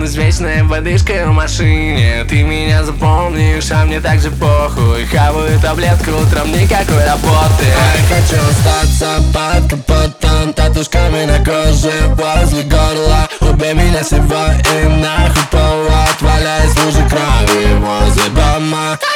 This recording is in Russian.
останусь вечной водышкой в машине. Ты меня запомнишь, а мне так же похуй. Хаваю таблетку, утром никакой работы. Я хочу остаться под капотом, татушками на коже возле горла. Убей меня сегодня и нахуй повод, валяясь в луже крови возле дома.